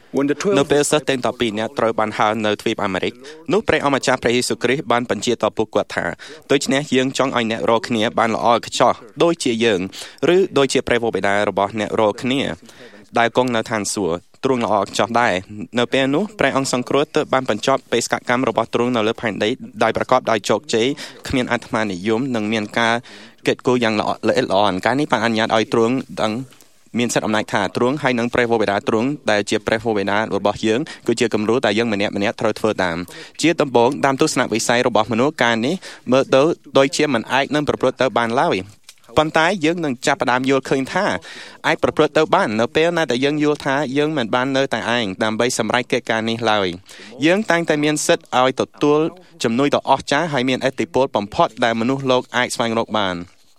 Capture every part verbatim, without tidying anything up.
នៅពេលសិស្សទាំងដប់ពីរនាក់ត្រូវបានហើរនៅទ្វីបអាមេរិកនោះព្រះអម្ចាស់ព្រះយេស៊ូវគ្រីស្ទបានបញ្ជាដល់ពួកគាត់ថាដូច្នេះយើងចង់ឲ្យអ្នករាល់គ្នាបានល្អឥតខ្ចោះដូចជាយើងឬដូចជាព្រះវរបិតារបស់អ្នករាល់គ្នាដែលគង់នៅឋានសួគ៌ទ្រង់ល្អឥតខ្ចោះដែរនៅពេលនោះព្រះអង្គសង្គ្រោះទើបបានបញ្ចប់បេសកកម្មរបស់ទ្រង់នៅលើផែនដីដោយប្រកបដោយជោគជ័យគ្មានអាត្មានិយមនិងមានការកិត្តគូយ៉ាងល្អល្អិតល្អន់ការនេះបានអនុញ្ញាតឲ្យទ្រង់ដឹងមានសិទ្ធិអំណាចថាទ្រង់ហើយនឹងព្រះវរបិតាទ្រង់ដែលជាព្រះវរបិតារបស់យើងគឺជាគំរូដែលយើងម្នាក់ម្នាក់ត្រូវធ្វើតាមជាដំបូងតាមទស្សនវិស័យរបស់មនុស្សការនេះមើលទៅដូចជាមិនអាចនឹងប្រព្រឹត្តទៅបានឡើយប៉ុន្តែយើងនឹងចាប់ផ្ដើមយល់ឃើញថាអាចប្រព្រឹត្តទៅបាននៅពេលណាដែលយើងយល់ថាយើងមិនបាននៅតែឯងដើម្បីសម្រេចកិច្ចការនេះឡើយយើងតែងតែមានសិទ្ធិឲ្យទទួលជំនួយដ៏អស្ចារ្យហើយមានឥទ្ធិពលបំផុតដែលមនុស្សលោកអាចស្វែងរកបាន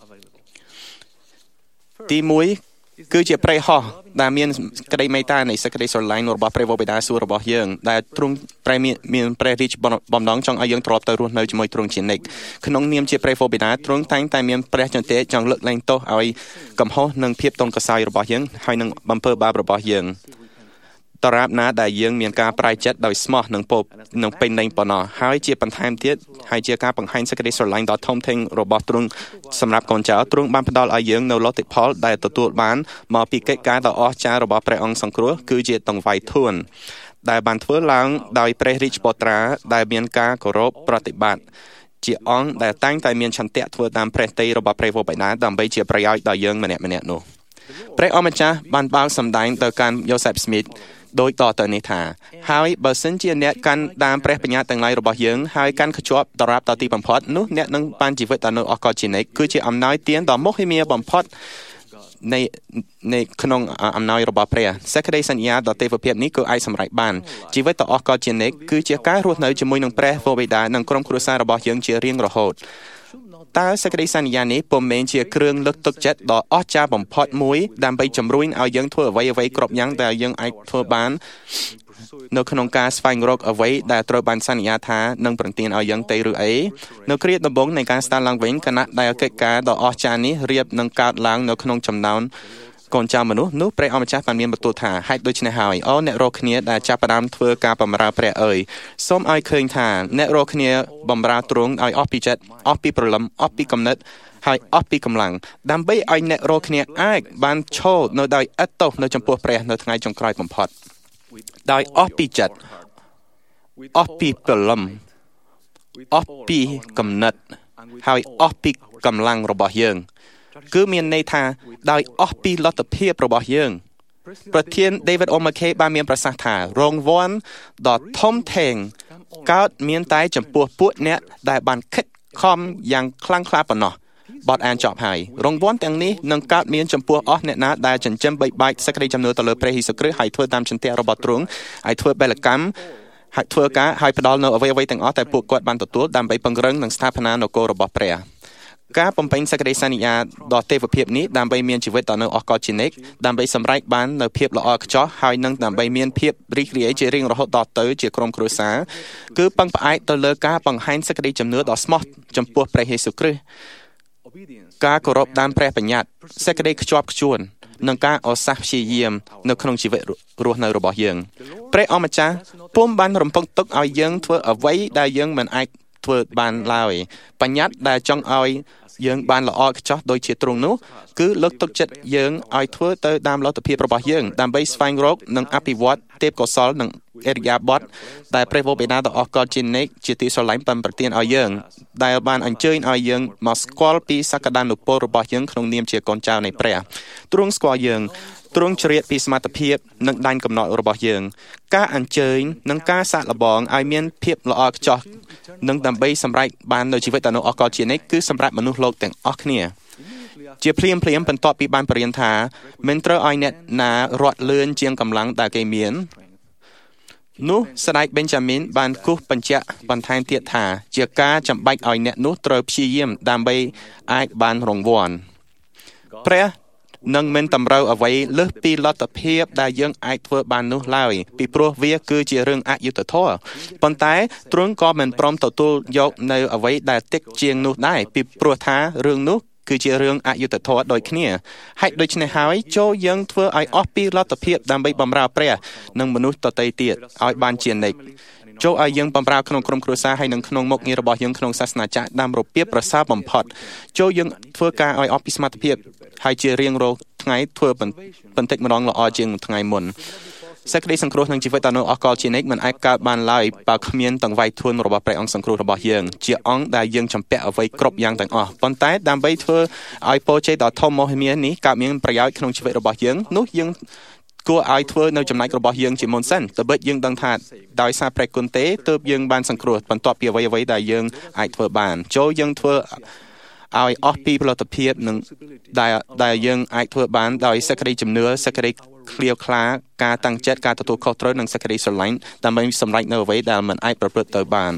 ទីមួយគឺជាព្រៃហោះដែលមានក្តីមេត្តានៃសេចក្តីស្រឡាញ់របស់ព្រះវរបិតាសួគ៌របស់យើងដែលទ្រង់ព្រះមានព្រះរាជបំណងចង់ឲ្យយើងទ្រពទៅរស់នៅជាមួយទ្រង់ជានិច្ចក្នុងនាមជាព្រះវរបិតាទ្រង់តែងតែមានព្រះចន្ទៈចង់លើកលែងទោសឲ្យកំហុសនិងភាពទន់ខ្សោយរបស់យើងហើយនឹងបំពើបាបរបស់យើងតរាបណាដែលយើងមានការប្រែចិត្តដោយស្មោះនិងពោនឹងពេញលេញប៉ុណ្ណោះហើយជាបន្ថែមទៀតហើយជាការបង្ហាញសេចក្តីស្រឡាញ់ដ៏ធំធេងរបស់ទ្រង់សម្រាប់កូនចៅទ្រង់បានផ្ដល់ឲ្យយើងនៅលទ្ធផលដែលទទួលបានមកពីកិច្ចការដ៏អស្ចារ្យរបស់ព្រះអង្គសង្គ្រោះគឺជាតង្វាយធួនដែលបានធ្វើឡើងដោយព្រះរាជបុត្រាដែលមានការគោរពប្រតិបត្តិជាអង្គដែលតែងតែមានឆន្ទៈធ្វើតាមព្រះទ័យរបស់ព្រះវរបិតាដើម្បីជាប្រយោជន៍ដល់យើងម្នាក់ម្នាក់នោះព្រះអម្ចាស់បានបើកសម្ដែងទៅកាន់យ៉ូសេហ្វស្មីតដោយតទៅនេះថាហើយបើសិនជាអ្នកកាន់តាមព្រះបញ្ញត្តិទាំងឡាយរបស់យើងហើយកាន់ខ្ជាប់ដរាបដល់ទីបំផុតនោះអ្នកនឹងបានជីវិតដល់នៅអកលជានិច្ចគឺជាអំណោយទានដ៏មហិមាបំផុតនៃនៃក្នុងអំណោយរបស់ព្រះសេចក្តីសន្យាដ៏ទេវភាពនេះគឺអាចសម្រេចបានជីវិតដ៏អកលជានិច្ចគឺជាការរស់នៅជាមួយនឹងព្រះវរបិតានិងក្រុមគ្រួសាររបស់យើងជារៀងរហូតតើសេចក្តីសន្យានេះពុំមែនជាគ្រឿងលើកទឹកចិត្តដ៏អស្ចារ្យបំផុតមួយដើម្បីជំរុញឲ្យយើងធ្វើអ្វីអ្វីគ្រប់យ៉ាងដែលយើងអាចធ្វើបាននៅក្នុងការស្វែងរកអ្វីដែលត្រូវបានសន្យាថានឹងប្រទានឲ្យយើងទេឬអីនៅគ្រាដំបូងនៃការស្ដារឡើងវិញគណៈដែលកិច្ចការដ៏អស្ចារ្យនេះរៀបនឹងកើតឡើងនៅក្នុងចំណោមកូនចៅមនុស្សនោះព្រះអម្ចាស់បានមានបន្ទូលថាហេតុដូច្នេះហើយអូអ្នករកគ្នាដែលចាប់ផ្ដើមធ្វើការបម្រើព្រះអើយសូមឲ្យឃើញថាអ្នករកគ្នាបម្រើទ្រង់ឲ្យអស់ពីចិត្តអស់ពីព្រលឹមអស់ពីគំនិតហើយអស់ពីកម្លាំងដើម្បីឲ្យអ្នករកគ្នាអាចបានឈរនៅដោយឥតទោសនៅចំពោះព្រះនៅថ្ងៃចុងក្រោយបំផុតដោយអស់ពីចិត្តអស់ពីព្រលឹមអស់ពីគំនិតហើយអស់ពីកម្លាំងរបស់យើងគឺមានន័យថាដោយអស់ពីលទ្ធភាពរបស់យើងប្រធាន David O'Mackey បានមានប្រសាសន៍ថារង្វាន់ដ៏ធំធេងកើតមានតែចំពោះពួកអ្នកដែលបានខិតខំយ៉ាងខ្លាំងក្លាប៉ុណ្ណោះបទអានចប់ហើយរង្វាន់ទាំងនេះនឹងកើតមានចំពោះអស់អ្នកណាដែលចិញ្ចឹមបីបាច់សេចក្តីជំនឿទៅលើព្រះយេស៊ូវគ្រីស្ទហើយធ្វើតាមចន្ទៈរបស់ទ្រង់ហើយធ្វើបេលកម្មហើយធ្វើការហើយផ្ដល់នៅអ្វីអ្វីទាំងអស់តែពួកគាត់បានទទួលដើម្បីពង្រឹងនិងស្ថាបនានគររបស់ព្រះការបំពេញសេចក្តីសន្យាដ៏ទេវភាពនេះដើម្បីមានជីវិតដ៏នៅអកលជានិច្ចដើម្បីសម្រេចបាននៅភាពល្អឥតខ្ចោះហើយនឹងដើម្បីមានភាពរីករាយជារៀងរហូតដល់ទៅជាក្រុមគ្រួសារគឺពឹងផ្អែកទៅលើការបង្ហាញសេចក្តីជំនឿដ៏ស្មោះចំពោះព្រះយេស៊ូវគ្រីស្ទការគោរពតាមព្រះបញ្ញត្តិសេចក្តីខ្ជាប់ខ្ជួននិងការអសាសព្យាយាមនៅក្នុងជីវិតរស់នៅរបស់យើងព្រះអម្ចាស់ពុំបានរំពឹងទុកឲ្យយើងធ្វើអ្វីដែលយើងមិនអាចធ្វើបានឡើយបញ្ញត្តិដែលចង់ឲ្យយើងបានល្អឥតខ្ចោះដូចជាទ្រង់នោះគឺលើកទឹកចិត្តយើងឲ្យធ្វើទៅតាមលទ្ធភាពរបស់យើងដើម្បីស្វែងរកនិងអភិវឌ្ឍទេពកោសល្យនិងអរិយាបថដែលព្រះវរបិតាដ៏អស្ចារ្យជានិច្ចជាទីស្រឡាញ់បានប្រទានឲ្យយើងដែលបានអញ្ជើញឲ្យយើងមកស្គាល់ពីសក្តានុពលរបស់យើងក្នុងនាមជាកូនចៅនៃព្រះទ្រង់ស្គាល់យើងទ្រង់ជ្រាបពីសមត្ថភាពនិងដែនកំណត់របស់យើងការអញ្ជើញនិងការសាកល្បងឲ្យមានភាពល្អឥតខ្ចោះនិងដើម្បីសម្រេចបាននៅជីវិតដ៏អស្ចារ្យជានិច្ចគឺសម្រាប់មនុស្សលោកទាំងអស់គ្នាជាភ្លាមភ្លាមបន្ទាប់ពីបានបរៀនថាមិនត្រូវឲ្យអ្នកណារត់លឿនជាងកម្លាំងដែលគេមាននោះស្ដេចប៊េនយ៉ាមីនបានគូសបញ្ជាក់បន្ថែមទៀតថាជាការចាំបាច់ឲ្យអ្នកនោះត្រូវព្យាយាមដើម្បីអាចបានរង្វាន់ព្រះនឹងមិនតម្រូវអ្វីលើសពីលទ្ធភាពដែលយើងអាចធ្វើបាននោះឡើយពីព្រោះវាគឺជារឿងអយុត្តិធម៌ប៉ុន្តែទ្រង់ក៏មិនព្រមទទួលយកនៅអ្វីដែលតិចជាងនោះដែរពីព្រោះថារឿងនោះគឺជារឿងអយុត្តិធម៌ដូចគ្នាហេតុដូច្នេះហើយចូលយើងធ្វើឲ្យអស់ពីលទ្ធភាពដើម្បីបម្រើព្រះនិងមនុស្សដទៃទៀតឲ្យបានជានិច្ចចូលឲ្យយើងបម្រើក្នុងក្រុមគ្រួសារហើយនិងក្នុងមុខងាររបស់យើងក្នុងសាសនាចាស់តាមរបៀបប្រសើរបំផុតចូលយើងធ្វើការឲ្យអស់ពីសមត្ថភាពហើយជារៀងរាល់ថ្ងៃធ្វើបន្តិចម្ដងល្អជាងថ្ងៃមុនសេចក្តីសង្គ្រោះនឹងជីវិតដ៏នៅអកលជានិច្ចមិនអាចកើតបានឡើយបើគ្មានតង្វាយធួនរបស់ព្រះអង្គសង្គ្រោះរបស់យើងជាអង្គដែលយើងចម្ពាក់អ្វីគ្រប់យ៉ាងទាំងអស់ប៉ុន្តែដើម្បីធ្វើឲ្យពរជ័យដ៏ធំមហិមានេះកើតមានប្រយោជន៍ក្នុងជីវិតរបស់យើងនោះយើងគួរឲ្យធ្វើនៅចំណែករបស់យើងជាមុនសិនទើបយើងដឹងថាដោយសារព្រះគុណទេទើបយើងបានសង្គ្រោះបន្ទាប់ពីអ្វីអ្វីដែលយើងអាចធ្វើបានចូលយើងធ្វើឲ្យអស់ពីផលិតភាពនឹងដែលដែលយើងអាចធ្វើបានដោយសេចក្តីជំនឿសេចក្តីឃ្លាវខ្លាការតាំងចិត្តការទទួលខុសត្រូវនិងសេចក្តីស្រឡាញ់ដើម្បីសម្រេចនៅអ្វីដែលមិនអាចប្រព្រឹត្តទៅបាន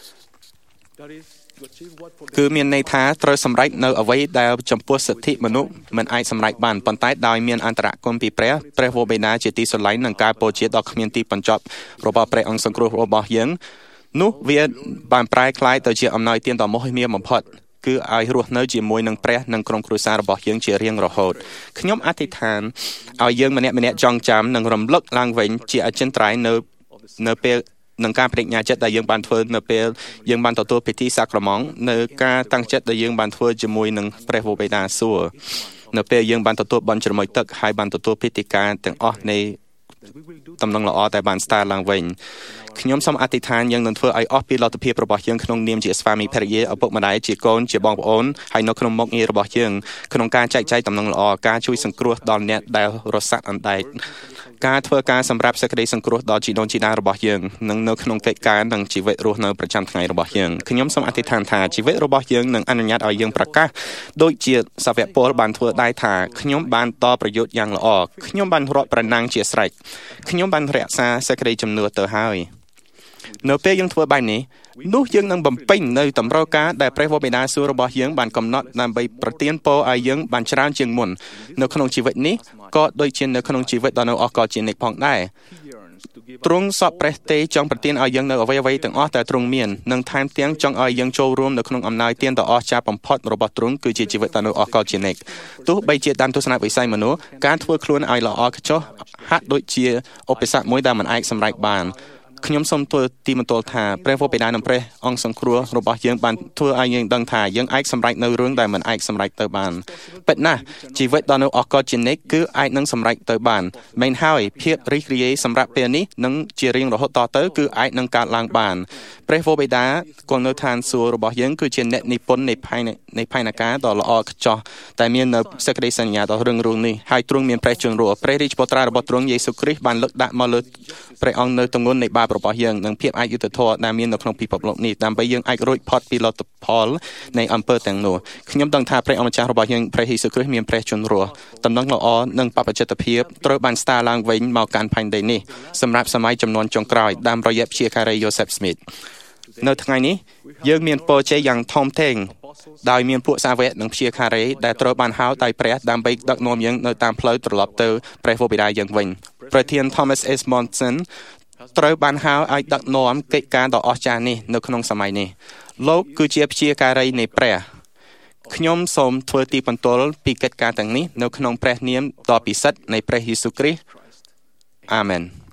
គឺមានន័យថាត្រូវសម្រេចនៅអ្វីដែលចំពោះសិទ្ធិមនុស្សមិនអាចសម្រេចបានប៉ុន្តែដោយមានអន្តរគុណពីព្រះព្រះវរបិតាជាទីស្រឡាញ់និងការពរជ័យដ៏គ្មានទីបញ្ចប់របស់ព្រះអង្គសង្គ្រោះរបស់យើងនោះវាបានប្រែក្លាយទៅជាអំណោយទានដ៏មហិមាបំផុតគឺឲ្យរស់នៅជាមួយនឹងព្រះនិងក្រុមគ្រួសាររបស់យើងជារៀងរហូតខ្ញុំអធិដ្ឋានឲ្យយើងម្នាក់ម្នាក់ចងចាំនិងរំលឹកឡើងវិញជាអចិន្ត្រៃយ៍នៅនៅពេលនឹងការបដិញ្ញាចិត្តដែលយើងបានធ្វើនៅពេលយើងបានទទួលពិធីសាក្រមង់នៅការតាំងចិត្តដែលយើងបានធ្វើជាមួយនឹងព្រះវរបិតាសួរនៅពេលយើងបានទទួលបន់ជ្រមុយទឹកហើយបានទទួលពិធីការទាំងអស់នៃតំណែងល្អតែបានស្ដារឡើងវិញខ្ញុំសូមអធិដ្ឋានយើងនឹងធ្វើឲ្យអស់ពីលទ្ធភាពរបស់យើងក្នុងនាមជាស្វាមីភរិយាឪពុកម្ដាយជាកូនជាបងប្អូនហើយនៅក្នុងមុខងាររបស់យើងក្នុងការចែកចាយតំណែងល្អការជួយសង្គ្រោះដល់អ្នកដែលរសាត់អណ្ដែតការធ្វើការសម្រាប់សេចក្តីសង្គ្រោះដល់ជីដូនជីតារបស់យើងនិងនៅក្នុងកិច្ចការនិងជីវិតរស់នៅប្រចាំថ្ងៃរបស់យើងខ្ញុំសូមអធិដ្ឋានថាជីវិតរបស់យើងនឹងអនុញ្ញាតឲ្យយើងប្រកាសដូចជាសាវកពលបានធ្វើដែរថាខ្ញុំបានតប្រយុទ្ធយ៉ាងល្អខ្ញុំបានរត់ប្រណាំងជាស្រេចខ្ញុំបានរក្សាសេចក្តីជំនឿទៅហើយនៅពេលយើងធ្វើបែបនេះនោះយើងនឹងបំពេញនៅតម្រូវការដែលព្រះវរបិតាសួររបស់យើងបានកំណត់ដើម្បីប្រទានពរឲ្យយើងបានច្រើនជាងមុននៅក្នុងជីវិតនេះក៏ដូចជានៅក្នុងជីវិតដ៏នៅអកលជានិច្ចផងដែរទ្រង់សពព្រះទេចង់ប្រទានឲ្យយើងនៅអ្វីអ្វីទាំងអស់ដែលទ្រង់មាននិងថែមទាំងចង់ឲ្យយើងចូលរួមនៅក្នុងអំណោយទានដ៏អស្ចារ្យបំផុតរបស់ទ្រង់គឺជាជីវិតដ៏នៅអកលជានិច្ចទោះបីជាតាមទស្សនវិស័យមនុស្សការធ្វើខ្លួនឲ្យល្អខ្ចោះហាក់ដូចជាឧបសគ្គមួយដែលមិនអាចសម្រេចបានខ្ញុំសូមធ្វើទីបន្ទាល់ថាព្រះវរបិតានិងព្រះអង្គសង្គ្រោះរបស់យើងបានធ្វើឲ្យយើងដឹងថាយើងអាចសម្រេចនៅរឿងដែលមិនអាចសម្រេចទៅបានពិតណាស់ជីវិតដ៏នៅអកលជានិច្ចគឺអាចនឹងសម្រេចទៅបានមែនហើយភាពរីករាយសម្រាប់ពេលនេះនិងជារៀងរហូតតទៅគឺអាចនឹងកើតឡើងបានព្រះវរបិតាគង់នៅឋានសួគ៌របស់យើងគឺជាអ្នកនិពន្ធនៃផែននៃផែនការដ៏ល្អខ្ចោះតែមាននៅសេចក្តីសញ្ញាដ៏រឹងរូសនេះហើយទ្រង់មានព្រះជន្មរស់ព្រះរាជបុត្រារបស់ទ្រង់យេស៊ូវគ្រីស្ទបានលើកដាក់មកលើព្រះអង្គនៅទម្ងន់នៃបាបរបស់យើងនិងភាពអយុត្តិធម៌ដែលមាននៅក្នុងពិភពលោកនេះដើម្បីយើងអាចរួចផុតពីលទ្ធផលនៃអំពើទាំងនោះខ្ញុំដឹងថាព្រះអម្ចាស់របស់យើងព្រះយេស៊ូវគ្រីស្ទមានព្រះជន្មរស់តំណែងល្អនិងបព្វជិតភាពត្រូវបានស្ដារឡើងវិញមកកាន់ផែនដីនេះសម្រាប់សម័យចំនួនចុងក្រោយតាមរយៈព្យាការី Joseph Smith នៅថ្ងៃនេះយើងមានពរជ័យយ៉ាងធំធេងដោយមានពួកសាវកនិងព្យាការីដែលត្រូវបានហៅដោយព្រះដើម្បីដឹកនាំយើងនៅតាមផ្លូវត្រឡប់ទៅព្រះវរបិតាយើងវិញប្រធាន Thomas S. Monson ត្រូវបានហៅឲ្យដឹកនាំកិច្ចការដ៏អស្ចារ្យនេះនៅក្នុងសម័យនេះលោកគឺជាព្យាការីនៃព្រះខ្ញុំសូមធ្វើទីបន្ទាល់ពីកិច្ចការទាំងនេះនៅក្នុងព្រះនាមដ៏ពិសិដ្ឋនៃព្រះយេស៊ូវគ្រីស្ទអាមែន